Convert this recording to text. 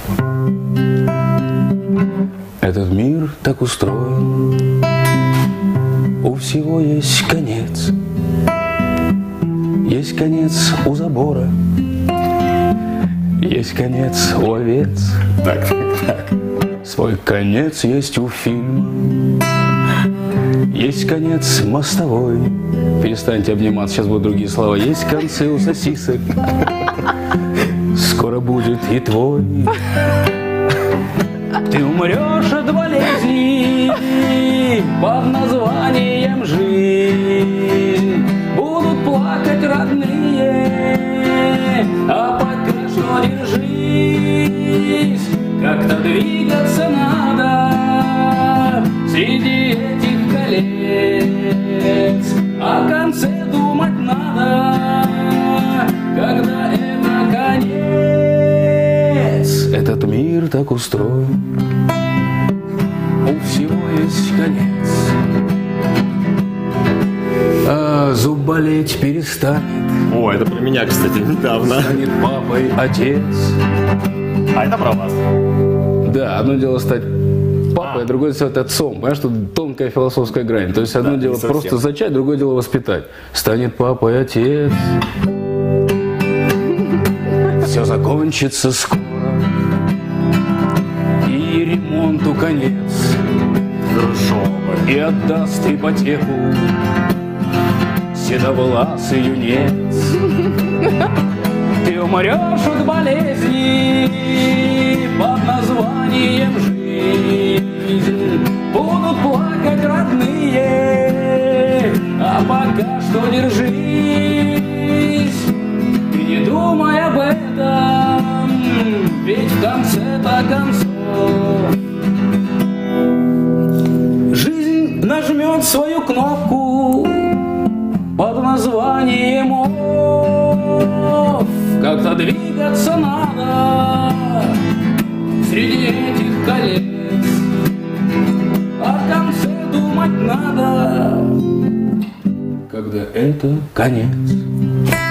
Этот мир так устроен, у всего есть конец. Есть конец у забора, есть конец у овец. Так. Свой конец есть у фильма, есть конец мостовой. Перестаньте обниматься, сейчас будут другие слова. Есть концы у сосисок, скоро будет и твой. Ты умрешь от болезни под названием жизнь. Будут плакать родные, а пока что держись. Как-то двигаться надо среди этих колец, о конце думать надо, когда это конец. Этот мир так устроен, у всего есть конец. А зуб болеть перестанет. О, это про меня, кстати, недавно. Станет папой отец. А это про вас. Да, одно дело стать папой, а другое дело стать отцом. Понимаешь, тут тонкая философская грань. То есть одно дело просто зачать, другое дело воспитать. Станет папой отец. Все закончится скоро, и ремонту конец. Хорошо. И отдаст ипотеку седовласый юнец. Ты умрешь от болезни под названием жизнь. Будут плакать родные, а пока что держись. Ты не думай об этом, ведь в конце-то концов жизнь нажмет свою кнопку под названием «Офф». Как-то двигаться надо среди этих колец, о конце думать надо, когда это конец.